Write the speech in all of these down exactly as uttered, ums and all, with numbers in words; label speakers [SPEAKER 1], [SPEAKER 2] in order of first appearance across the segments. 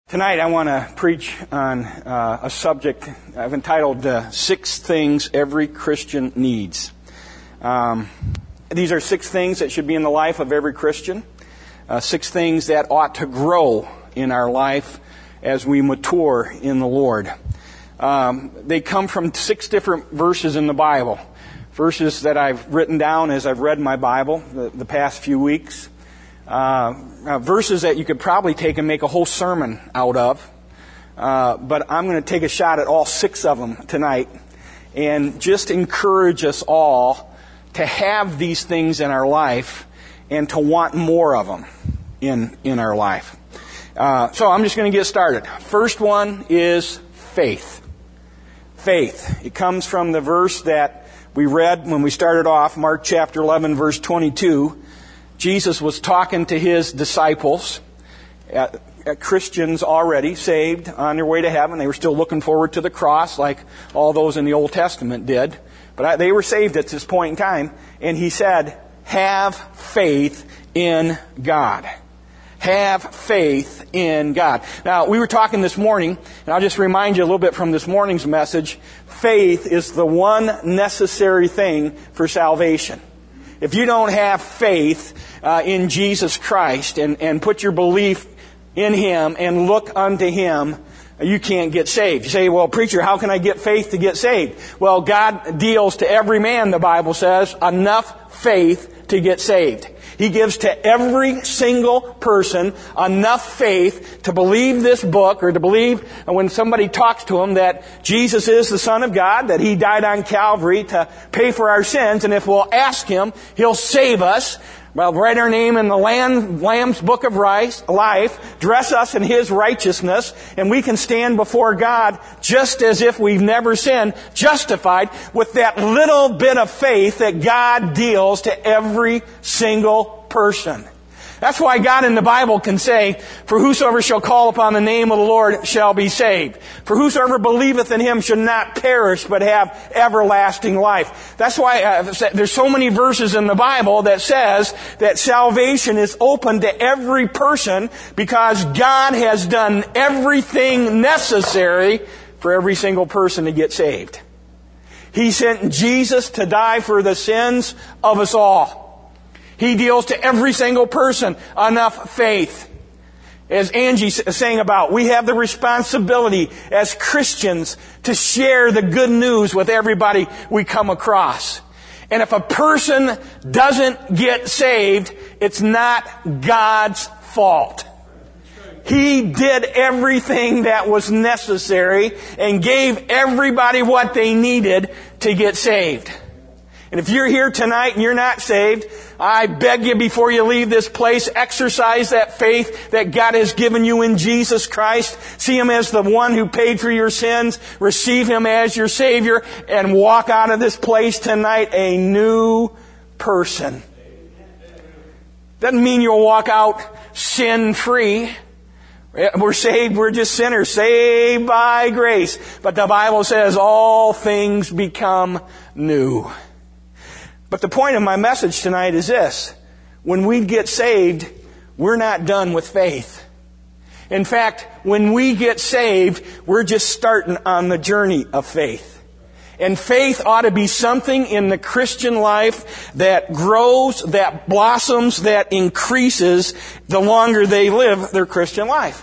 [SPEAKER 1] Tonight I want to preach on uh, a subject I've entitled uh, Six Things Every Christian Needs. Um, these are six things that should be in the life of every Christian. Uh, six things that ought to grow in our life as we mature in the Lord. Um, they come from six different verses in the Bible. Verses that I've written down as I've read my Bible the, the past few weeks. Uh, uh, verses that you could probably take and make a whole sermon out of. Uh, but I'm going to take a shot at all six of them tonight and just encourage us all to have these things in our life and to want more of them in, in our life. Uh, so I'm just going to get started. First one is faith. Faith. It comes from the verse that we read when we started off, Mark chapter eleven, verse twenty-two. Jesus was talking to his disciples, uh, uh, Christians already saved on their way to heaven. They were still looking forward to the cross like all those in the Old Testament did. But uh, they were saved at this point in time. And he said, have faith in God. Have faith in God. Now, we were talking this morning, and I'll just remind you a little bit from this morning's message. Faith is the one necessary thing for salvation. If you don't have faith uh, in Jesus Christ and, and put your belief in Him and look unto Him, you can't get saved. You say, well, preacher, how can I get faith to get saved? Well, God deals to every man, the Bible says, enough faith to get saved. He gives to every single person enough faith to believe this book or to believe when somebody talks to him that Jesus is the Son of God, that He died on Calvary to pay for our sins, and if we'll ask Him, He'll save us. Well, write our name in the Lamb, Lamb's Book of Life, dress us in His righteousness, and we can stand before God just as if we've never sinned, justified with that little bit of faith that God deals to every single person. That's why God in the Bible can say, for whosoever shall call upon the name of the Lord shall be saved. For whosoever believeth in Him shall not perish, but have everlasting life. That's why uh, there's so many verses in the Bible that says that salvation is open to every person because God has done everything necessary for every single person to get saved. He sent Jesus to die for the sins of us all. He deals to every single person enough faith. As Angie is saying about, we have the responsibility as Christians to share the good news with everybody we come across. And if a person doesn't get saved, it's not God's fault. He did everything that was necessary and gave everybody what they needed to get saved. And if you're here tonight and you're not saved, I beg you before you leave this place, exercise that faith that God has given you in Jesus Christ. See Him as the one who paid for your sins. Receive Him as your Savior and walk out of this place tonight a new person. Doesn't mean you'll walk out sin-free. We're saved, we're just sinners, saved by grace. But the Bible says all things become new. But the point of my message tonight is this. When we get saved, we're not done with faith. In fact, when we get saved, we're just starting on the journey of faith. And faith ought to be something in the Christian life that grows, that blossoms, that increases the longer they live their Christian life.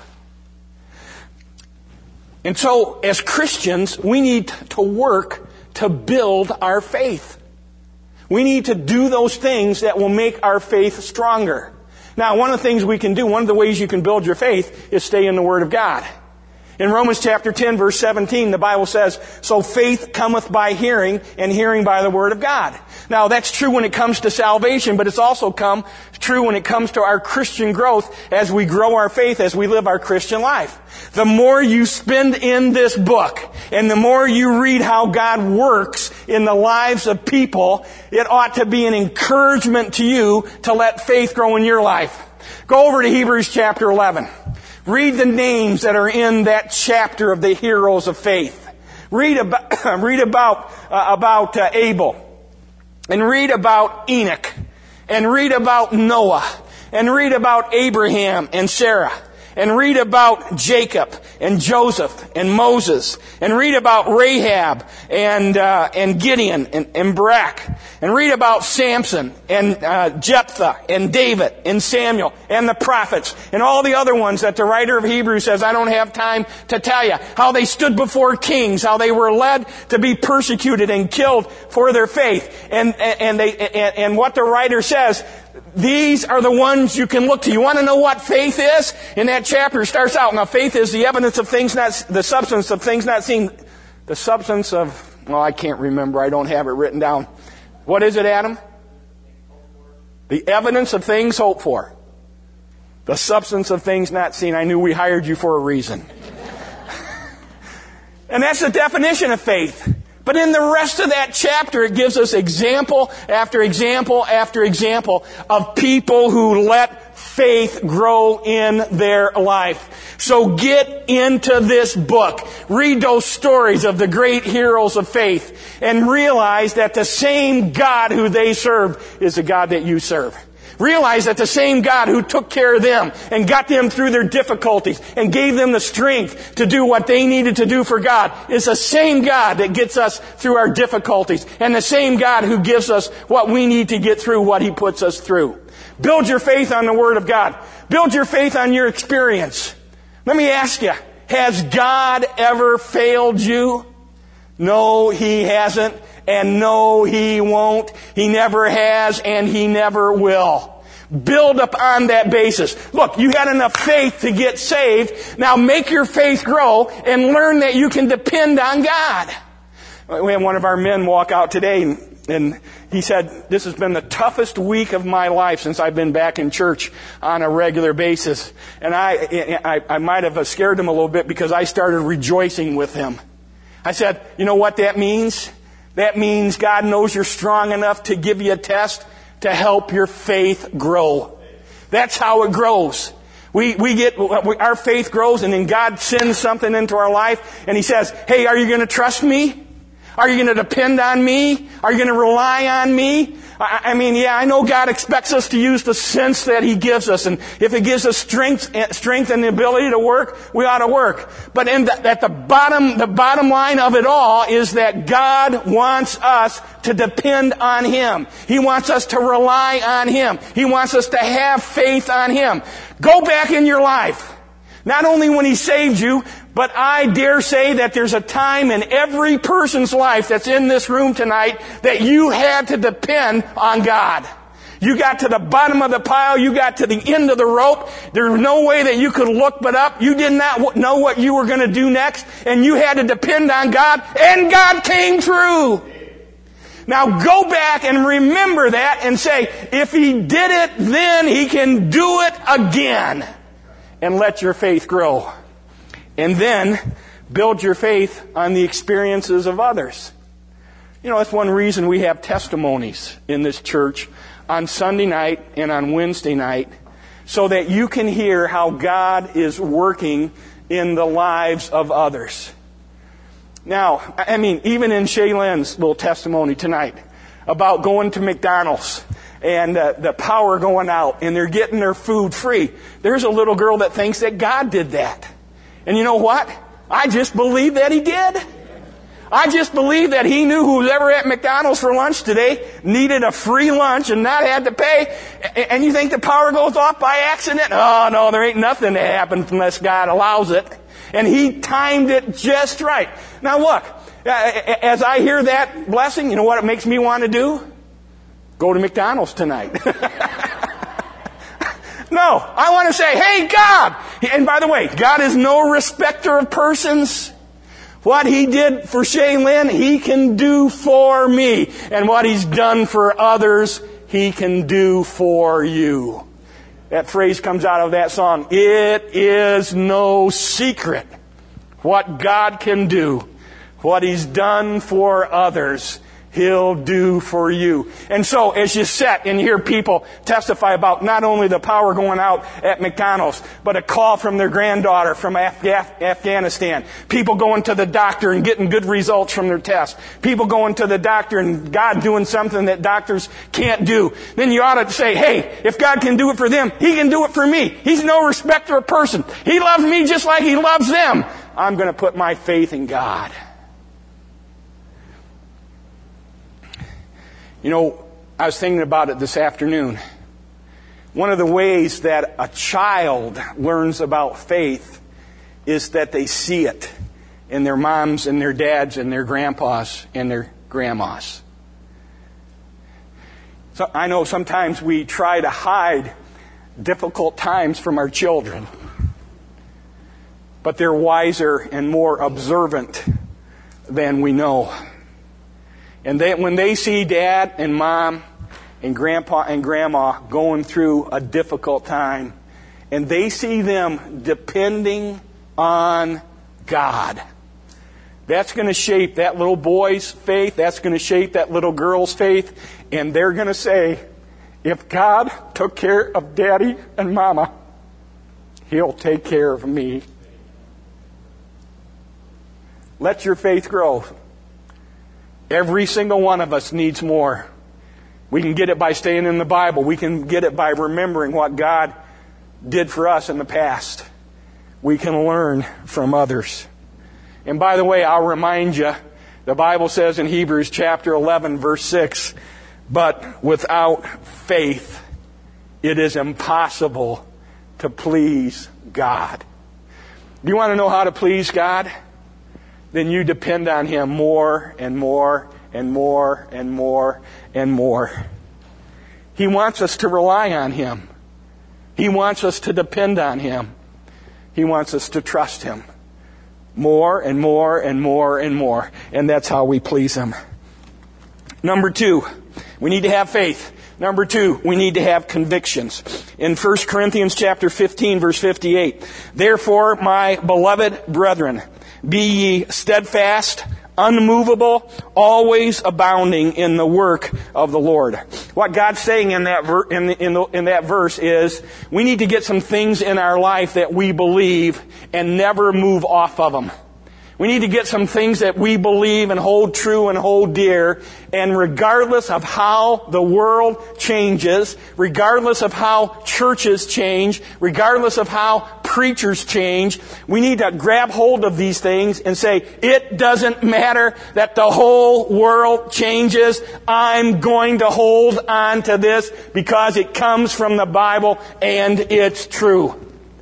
[SPEAKER 1] And so, as Christians, we need to work to build our faith. We need to do those things that will make our faith stronger. Now, one of the things we can do, one of the ways you can build your faith is stay in the Word of God. In Romans chapter ten, verse seventeen, the Bible says, so faith cometh by hearing, and hearing by the Word of God. Now, that's true when it comes to salvation, but it's also come true when it comes to our Christian growth as we grow our faith, as we live our Christian life. The more you spend in this book, and the more you read how God works in the lives of people, it ought to be an encouragement to you to let faith grow in your life. Go over to Hebrews chapter eleven. Read the names that are in that chapter of the heroes of faith. Read about, read about, uh, about uh, Abel. And read about Enoch. And read about Noah. And read about Abraham and Sarah. and read about Jacob and Joseph and Moses, and read about Rahab and uh, and Gideon and, and Barak, and read about Samson and uh, Jephthah and David and Samuel and the prophets and all the other ones that the writer of Hebrews says, I don't have time to tell you, how they stood before kings, how they were led to be persecuted and killed for their faith, and and, and they and, and what the writer says, these are the ones you can look to. You want to know what faith is? In that chapter, it starts out, now faith is the evidence of things not, the substance of things not seen. The substance of, well, I can't remember. I don't have it written down. What is it, Adam? The evidence of things hoped for. The substance of things not seen. I knew we hired you for a reason. And that's the definition of faith. But in the rest of that chapter, it gives us example after example after example of people who let faith grow in their life. So get into this book. Read those stories of the great heroes of faith and realize that the same God who they served is the God that you serve. Realize that the same God who took care of them and got them through their difficulties and gave them the strength to do what they needed to do for God is the same God that gets us through our difficulties, and the same God who gives us what we need to get through what He puts us through. Build your faith on the Word of God. Build your faith on your experience. Let me ask you, has God ever failed you? No, He hasn't. And no, He won't. He never has, and He never will. Build upon that basis. Look, you had enough faith to get saved. Now make your faith grow and learn that you can depend on God. We had one of our men walk out today, and, and he said, this has been the toughest week of my life since I've been back in church on a regular basis. And I, I, I might have scared him a little bit because I started rejoicing with him. I said, you know what that means? That means God knows you're strong enough to give you a test to help your faith grow. That's how it grows. We, we get, our faith grows, and then God sends something into our life and He says, hey, are you going to trust me? Are you going to depend on me? Are you going to rely on me? I, I mean, yeah, I know God expects us to use the sense that He gives us. And if He gives us strength, strength and the ability to work, we ought to work. But in the, at the bottom, the bottom line of it all is that God wants us to depend on Him. He wants us to rely on Him. He wants us to have faith on Him. Go back in your life. Not only when He saved you, but I dare say that there's a time in every person's life that's in this room tonight that you had to depend on God. You got to the bottom of the pile. You got to the end of the rope. There's no way that you could look but up. You did not know what you were going to do next, and you had to depend on God, and God came through. Now go back and remember that and say, if He did it then, He can do it again. And let your faith grow. And then build your faith on the experiences of others. You know, that's one reason we have testimonies in this church on Sunday night and on Wednesday night, so that you can hear how God is working in the lives of others. Now, I mean, even in Shaylen's little testimony tonight about going to McDonald's and uh, the power going out, and they're getting their food free. There's a little girl that thinks that God did that. And you know what? I just believe that He did. I just believe that He knew who's ever at McDonald's for lunch today needed a free lunch and not had to pay. And you think the power goes off by accident? Oh, no, there ain't nothing that happens unless God allows it. And He timed it just right. Now look, as I hear that blessing, you know what it makes me want to do? Go to McDonald's tonight. No, I want to say, hey, God. And by the way, God is no respecter of persons. What He did for Shaylin, He can do for me. And what He's done for others, He can do for you. That phrase comes out of that song. It is no secret what God can do. What He's done for others, He'll do for you. And so as you sit and hear people testify about not only the power going out at McDonald's, but a call from their granddaughter from Afga- Afghanistan. People going to the doctor and getting good results from their test. People going to the doctor and God doing something that doctors can't do. Then you ought to say, hey, if God can do it for them, He can do it for me. He's no respecter of person. He loves me just like He loves them. I'm going to put my faith in God. You know, I was thinking about it this afternoon. One of the ways that a child learns about faith is that they see it in their moms and their dads and their grandpas and their grandmas. So I know sometimes we try to hide difficult times from our children, but they're wiser and more observant than we know. And they, when they see dad and mom and grandpa and grandma going through a difficult time, and they see them depending on God, that's going to shape that little boy's faith. That's going to shape that little girl's faith. And they're going to say, if God took care of Daddy and Mama, He'll take care of me. Let your faith grow. Every single one of us needs more. We can get it by staying in the Bible. We can get it by remembering what God did for us in the past. We can learn from others. And by the way, I'll remind you, the Bible says in Hebrews chapter eleven, verse six, but without faith, it is impossible to please God. Do you want to know how to please God? Then you depend on Him more and more and more and more and more. He wants us to rely on Him. He wants us to depend on Him. He wants us to trust Him more and more and more and more. And that's how we please Him. Number two, we need to have faith. Number two, we need to have convictions. In First Corinthians chapter fifteen, verse fifty-eight, therefore, my beloved brethren, be ye steadfast, unmovable, always abounding in the work of the Lord. What God's saying in that ver- in, the, in, the, in that verse is, we need to get some things in our life that we believe and never move off of them. We need to get some things that we believe and hold true and hold dear. And regardless of how the world changes, regardless of how churches change, regardless of how preachers change, we need to grab hold of these things and say, it doesn't matter that the whole world changes. I'm going to hold on to this because it comes from the Bible and it's true.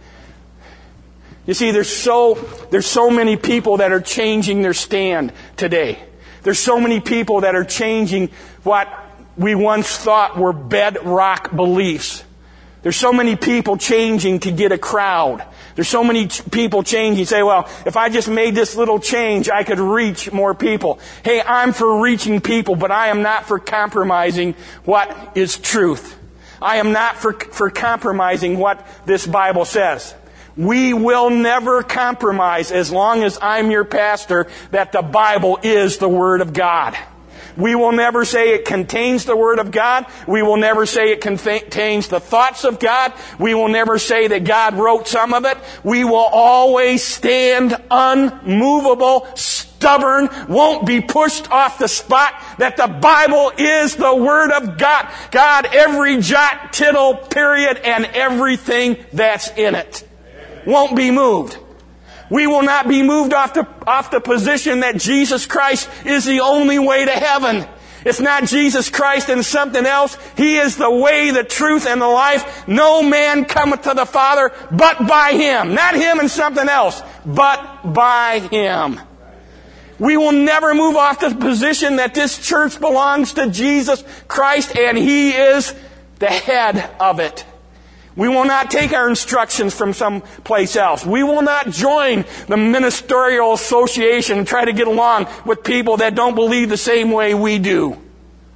[SPEAKER 1] You see, there's so, there's so many people that are changing their stand today. There's so many people that are changing what we once thought were bedrock beliefs. There's so many people changing to get a crowd. There's so many ch- people changing. You say, well, if I just made this little change, I could reach more people. Hey, I'm for reaching people, but I am not for compromising what is truth. I am not for, for compromising what this Bible says. We will never compromise, as long as I'm your pastor, that the Bible is the Word of God. We will never say it contains the Word of God. We will never say it contains the thoughts of God. We will never say that God wrote some of it. We will always stand unmovable, stubborn, won't be pushed off the spot, that the Bible is the Word of God. God, every jot, tittle, period, and everything that's in it won't be moved. We will not be moved off the, off the position that Jesus Christ is the only way to heaven. It's not Jesus Christ and something else. He is the way, the truth, and the life. No man cometh to the Father but by Him. Not Him and something else, but by Him. We will never move off the position that this church belongs to Jesus Christ and He is the head of it. We will not take our instructions from some place else. We will not join the ministerial association and try to get along with people that don't believe the same way we do.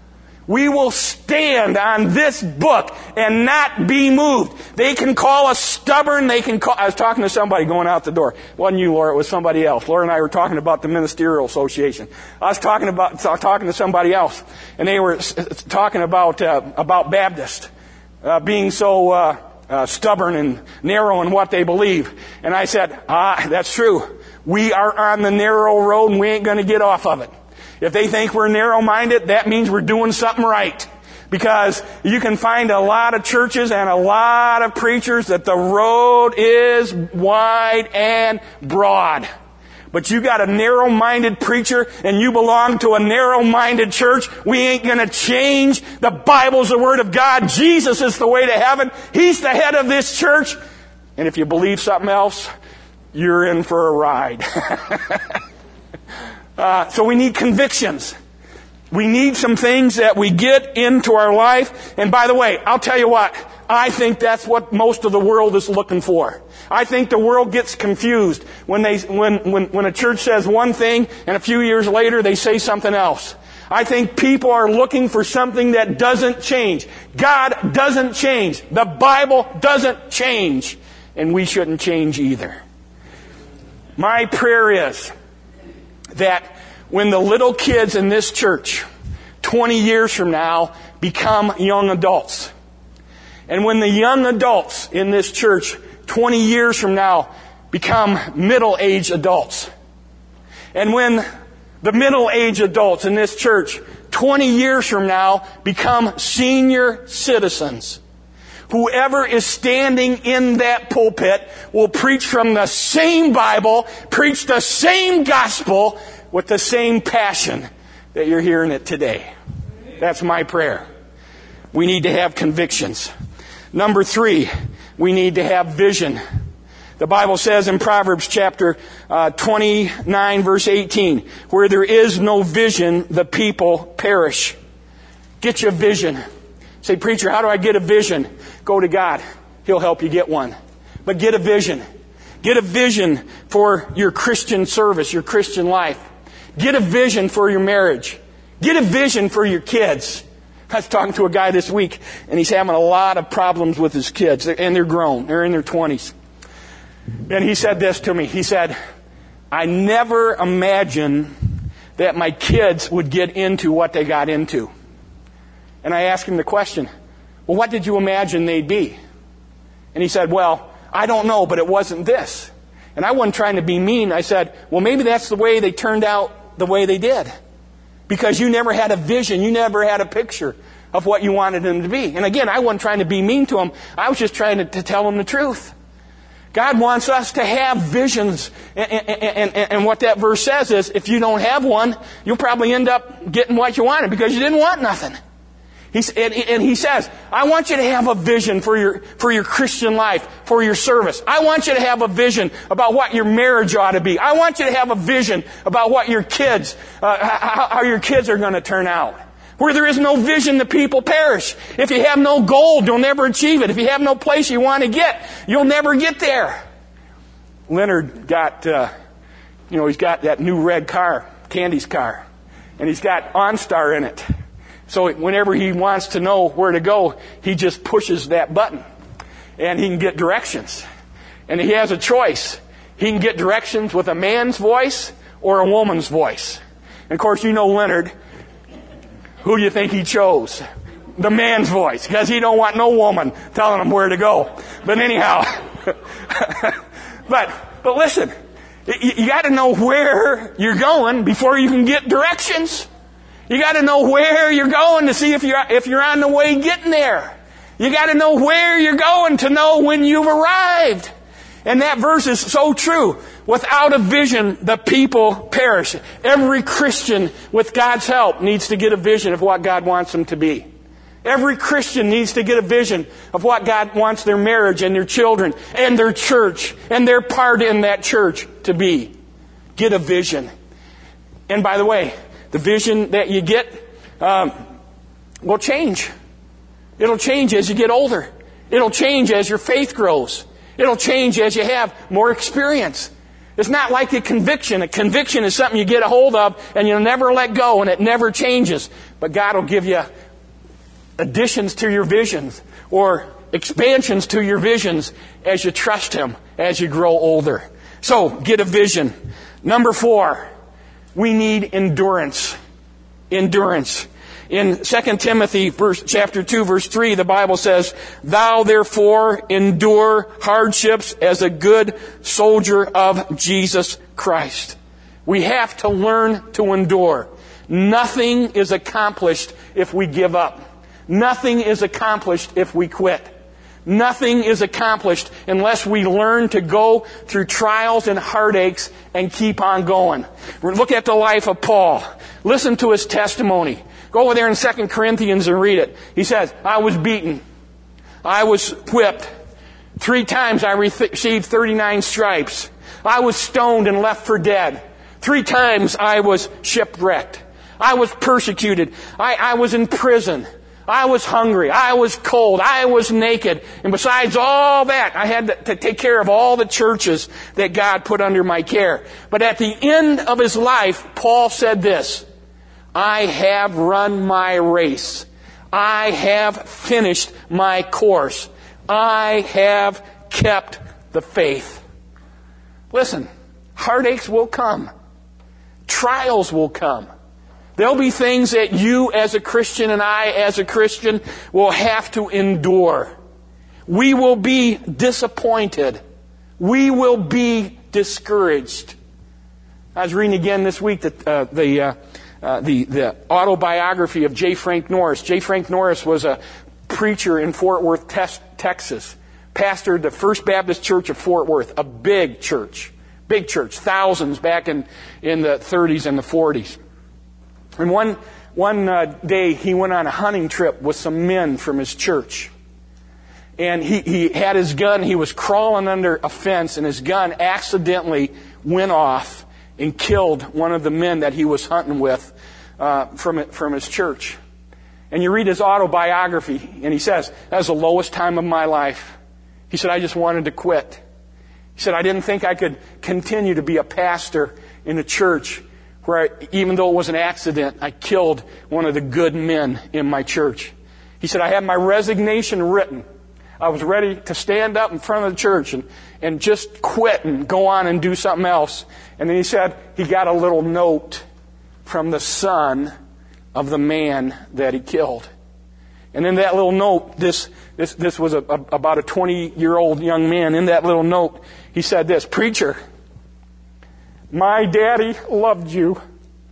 [SPEAKER 1] We will stand on this book and not be moved. They can call us stubborn. They can call, I was talking to somebody going out the door. It wasn't you, Laura. It was somebody else. Laura and I were talking about the Ministerial Association. I was talking about, talking to somebody else. And they were talking about, uh, about Baptists, uh, being so, uh, uh, stubborn and narrow in what they believe. And I said, ah, that's true. We are on the narrow road and we ain't going to get off of it. If they think we're narrow-minded, that means we're doing something right. Because you can find a lot of churches and a lot of preachers that the road is wide and broad. But you got a narrow-minded preacher and you belong to a narrow-minded church, we ain't going to change. The Bible's the Word of God. Jesus is the way to heaven. He's the head of this church. And if you believe something else, you're in for a ride. Uh, so we need convictions. We need some things that we get into our life. And by the way, I'll tell you what, I think that's what most of the world is looking for. I think the world gets confused when they, when, when, when a church says one thing and a few years later they say something else. I think people are looking for something that doesn't change. God doesn't change. The Bible doesn't change. And we shouldn't change either. My prayer is that when the little kids in this church, twenty years from now, become young adults, and when the young adults in this church, twenty years from now, become middle-aged adults, and when the middle-aged adults in this church, twenty years from now, become senior citizens, whoever is standing in that pulpit will preach from the same Bible, preach the same gospel with the same passion that you're hearing it today. That's my prayer. We need to have convictions. Number three, we need to have vision. The Bible says in Proverbs chapter uh, twenty-nine, verse eighteen, where there is no vision, the people perish. Get your vision. Say, preacher, how do I get a vision? Go to God. He'll help you get one. But get a vision. Get a vision for your Christian service, your Christian life. Get a vision for your marriage. Get a vision for your kids. I was talking to a guy this week, and he's having a lot of problems with his kids, and they're grown. They're in their twenties. And he said this to me. He said, I never imagined that my kids would get into what they got into. And I asked him the question, well, what did you imagine they'd be? And he said, well, I don't know, but it wasn't this. And I wasn't trying to be mean. I said, well, maybe that's the way they turned out the way they did. Because you never had a vision. You never had a picture of what you wanted them to be. And again, I wasn't trying to be mean to them. I was just trying to, to tell them the truth. God wants us to have visions. And, and, and, and what that verse says is, if you don't have one, you'll probably end up getting what you wanted because you didn't want nothing. He's, and, and he says, I want you to have a vision for your, for your Christian life, for your service. I want you to have a vision about what your marriage ought to be. I want you to have a vision about what your kids, uh, how, how your kids are going to turn out. Where there is no vision, the people perish. If you have no goal, you'll never achieve it. If you have no place you want to get, you'll never get there. Leonard got, uh, you know, he's got that new red car, Candy's car, and he's got OnStar in it. So whenever he wants to know where to go, he just pushes that button. And he can get directions. And he has a choice. He can get directions with a man's voice or a woman's voice. And of course, you know Leonard. Who do you think he chose? The man's voice. Because he don't want no woman telling him where to go. But anyhow. but, but listen. You, you got to know where you're going before you can get directions. You got to know where you're going to see if you're if you're on the way getting there. You got to know where you're going to know when you've arrived. And that verse is so true. Without a vision, the people perish. Every Christian, with God's help, needs to get a vision of what God wants them to be. Every Christian needs to get a vision of what God wants their marriage and their children and their church and their part in that church to be. Get a vision. And by the way, the vision that you get um, will change. It'll change as you get older. It'll change as your faith grows. It'll change as you have more experience. It's not like a conviction. A conviction is something you get a hold of and you'll never let go and it never changes. But God will give you additions to your visions or expansions to your visions as you trust Him as you grow older. So, get a vision. Number four, we need endurance. Endurance. In Second Timothy verse, chapter two, verse three, the Bible says, "Thou therefore endure hardships as a good soldier of Jesus Christ." We have to learn to endure. Nothing is accomplished if we give up. Nothing is accomplished if we quit. Nothing is accomplished unless we learn to go through trials and heartaches and keep on going. Look at the life of Paul. Listen to his testimony. Go over there in Second Corinthians and read it. He says, "I was beaten. I was whipped. Three times I received thirty-nine stripes. I was stoned and left for dead. Three times I was shipwrecked. I was persecuted. I, I was in prison. I was hungry. I was cold. I was naked. And besides all that, I had to, to take care of all the churches that God put under my care." But at the end of his life, Paul said this, "I have run my race. I have finished my course. I have kept the faith." Listen, heartaches will come. Trials will come. There'll be things that you as a Christian and I as a Christian will have to endure. We will be disappointed. We will be discouraged. I was reading again this week that uh, the, uh, uh, the the autobiography of J. Frank Norris. J. Frank Norris was a preacher in Fort Worth, Texas. Pastored the First Baptist Church of Fort Worth, a big church. Big church, thousands back in, in the thirties and the forties. And one one uh, day he went on a hunting trip with some men from his church. And he, he had his gun, he was crawling under a fence, and his gun accidentally went off and killed one of the men that he was hunting with uh, from, from his church. And you read his autobiography, and he says, "That was the lowest time of my life." He said, "I just wanted to quit." He said, "I didn't think I could continue to be a pastor in a church where, I, even though it was an accident, I killed one of the good men in my church." He said, "I had my resignation written. I was ready to stand up in front of the church and, and just quit and go on and do something else." And then he said he got a little note from the son of the man that he killed. And in that little note, this this this was a, a, about a twenty-year-old young man. In that little note, he said this, "Preacher, my daddy loved you.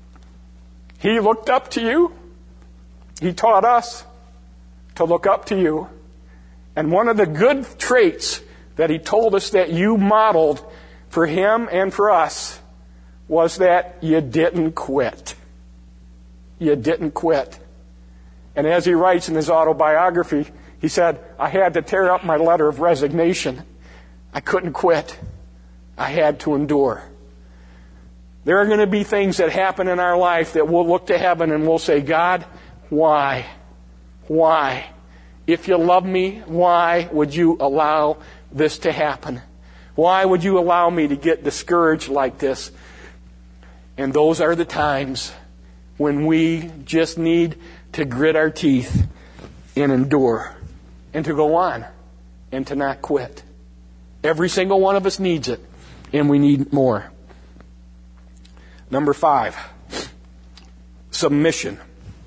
[SPEAKER 1] He looked up to you. He taught us to look up to you. And one of the good traits that he told us that you modeled for him and for us was that you didn't quit. You didn't quit." And as he writes in his autobiography, he said, "I had to tear up my letter of resignation. I couldn't quit. I had to endure." There are going to be things that happen in our life that we'll look to heaven and we'll say, "God, why? Why? If you love me, why would you allow this to happen? Why would you allow me to get discouraged like this?" And those are the times when we just need to grit our teeth and endure and to go on and to not quit. Every single one of us needs it, and we need more. Number five, submission.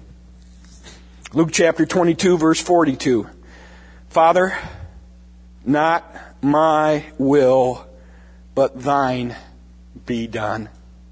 [SPEAKER 1] Luke chapter twenty-two, verse forty-two. "Father, not my will, but thine be done."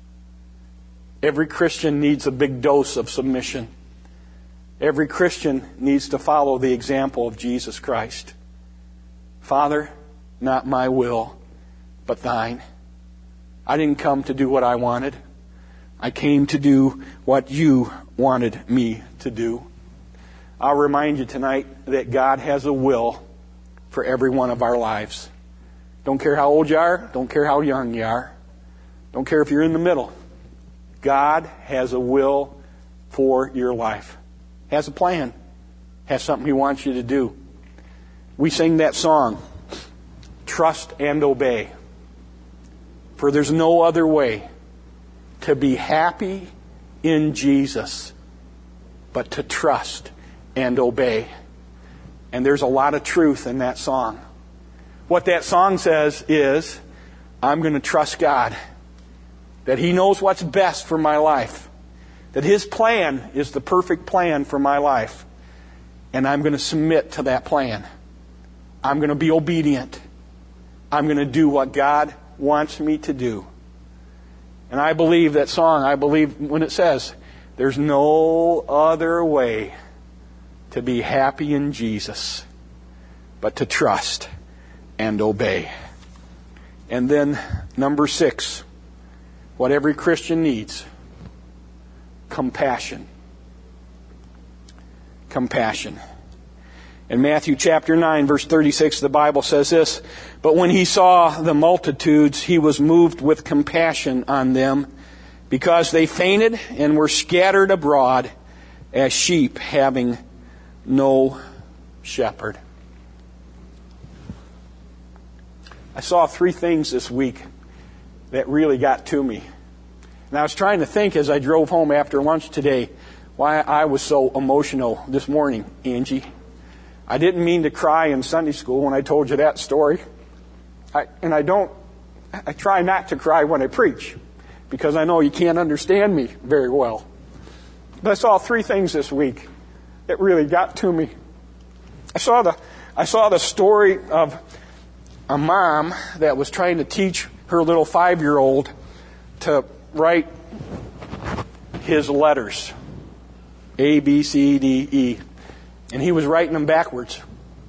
[SPEAKER 1] Every Christian needs a big dose of submission. Every Christian needs to follow the example of Jesus Christ. "Father, not my will, but thine." I didn't come to do what I wanted. I came to do what you wanted me to do. I'll remind you tonight that God has a will for every one of our lives. Don't care how old you are. Don't care how young you are. Don't care if you're in the middle. God has a will for your life. Has a plan. Has something He wants you to do. We sing that song, "Trust and Obey." For there's no other way to be happy in Jesus but to trust and obey. And there's a lot of truth in that song. What that song says is, I'm going to trust God, that He knows what's best for my life, that His plan is the perfect plan for my life, and I'm going to submit to that plan. I'm going to be obedient. I'm going to do what God wants me to do. And I believe that song, I believe when it says, there's no other way to be happy in Jesus but to trust and obey. And then number six, what every Christian needs, compassion. Compassion. In Matthew chapter nine, verse thirty-six, the Bible says this, but when He saw the multitudes, He was moved with compassion on them, because they fainted and were scattered abroad as sheep having no shepherd. I saw three things this week that really got to me. And I was trying to think as I drove home after lunch today why I was so emotional this morning, Angie. I didn't mean to cry in Sunday school when I told you that story. I, and I don't, I try not to cry when I preach, because I know you can't understand me very well. But I saw three things this week that really got to me. I saw the, I saw the story of a mom that was trying to teach her little five-year-old to write his letters. A, B, C, D, E. And he was writing them backwards.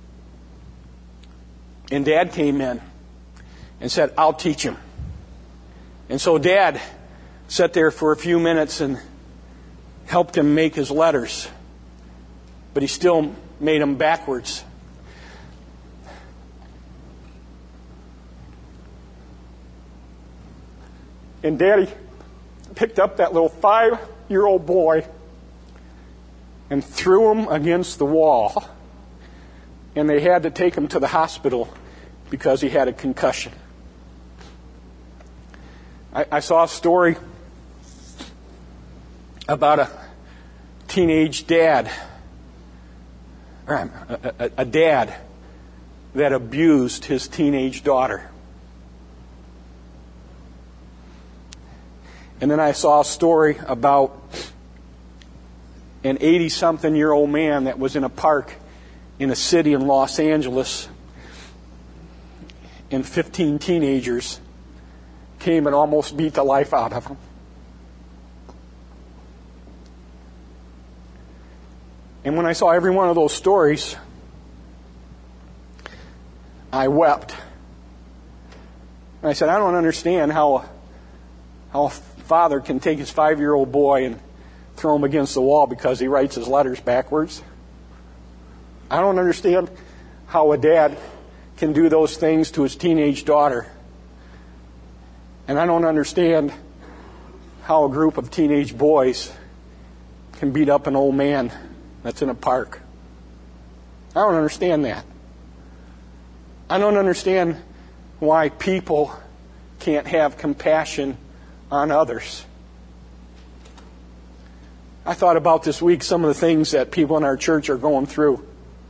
[SPEAKER 1] And Dad came in and said, I'll teach him. And so Dad sat there for a few minutes and helped him make his letters. But he still made them backwards. And Daddy picked up that little five-year-old boy and threw him against the wall. And they had to take him to the hospital because he had a concussion. I, I saw a story about a teenage dad, a, a, a dad that abused his teenage daughter. And then I saw a story about an eighty-something-year-old man that was in a park in a city in Los Angeles, and fifteen teenagers came and almost beat the life out of him. And when I saw every one of those stories, I wept. And I said, I don't understand how, how a father can take his five-year-old boy and throw him against the wall because he writes his letters backwards. I don't understand how a dad can do those things to his teenage daughter. And I don't understand how a group of teenage boys can beat up an old man that's in a park. I don't understand that. I don't understand why people can't have compassion on others. I thought about this week some of the things that people in our church are going through.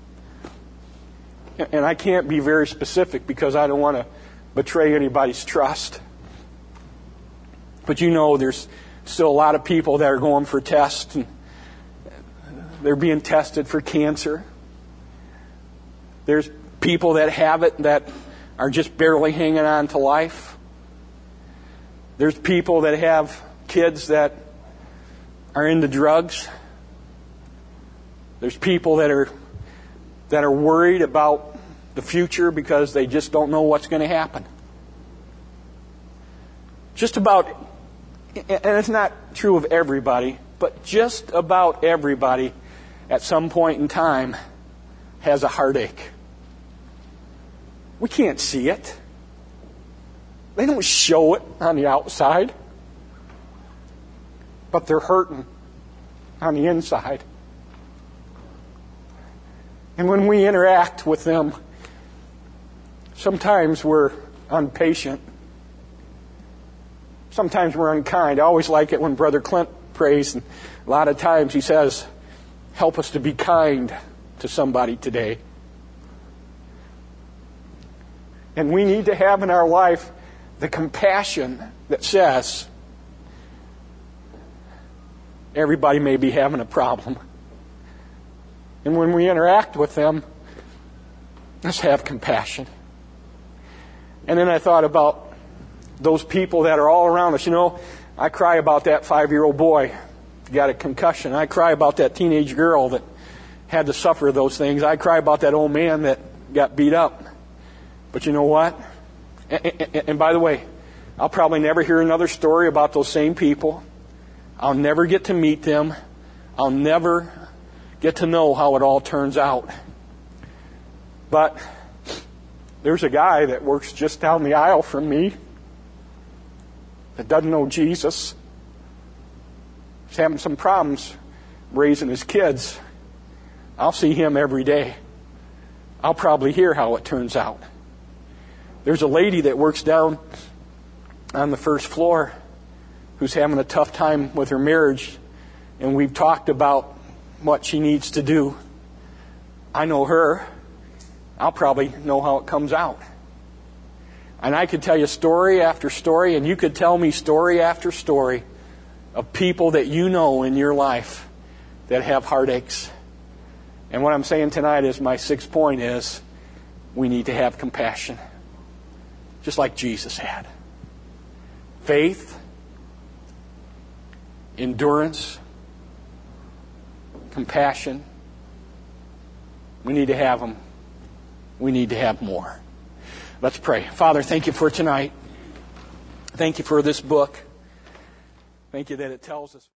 [SPEAKER 1] And I can't be very specific because I don't want to betray anybody's trust. But you know, there's still a lot of people that are going for tests, and they're being tested for cancer. There's people that have it that are just barely hanging on to life. There's people that have kids that are into drugs. There's people that are that are worried about the future because they just don't know what's going to happen. Just about, and it's not true of everybody, but just about everybody at some point in time has a heartache. We can't see it. They don't show it on the outside, but they're hurting on the inside. And when we interact with them, sometimes we're impatient. Sometimes we're unkind. I always like it when Brother Clint prays, and a lot of times he says, help us to be kind to somebody today. And we need to have in our life the compassion that says, everybody may be having a problem. And when we interact with them, let's have compassion. And then I thought about those people that are all around us. You know, I cry about that five-year-old boy who got a concussion. I cry about that teenage girl that had to suffer those things. I cry about that old man that got beat up. But you know what? And by the way, I'll probably never hear another story about those same people. I'll never get to meet them. I'll never get to know how it all turns out. But there's a guy that works just down the aisle from me that doesn't know Jesus. He's having some problems raising his kids. I'll see him every day. I'll probably hear how it turns out. There's a lady that works down on the first floor who's having a tough time with her marriage, and we've talked about what she needs to do. I know her. I'll probably know how it comes out. And I could tell you story after story, and you could tell me story after story of people that you know in your life that have heartaches. And what I'm saying tonight is, my sixth point is, we need to have compassion. Just like Jesus had. Faith, endurance, compassion. We need to have them. We need to have more. Let's pray. Father, thank you for tonight. Thank you for this book. Thank you that it tells us.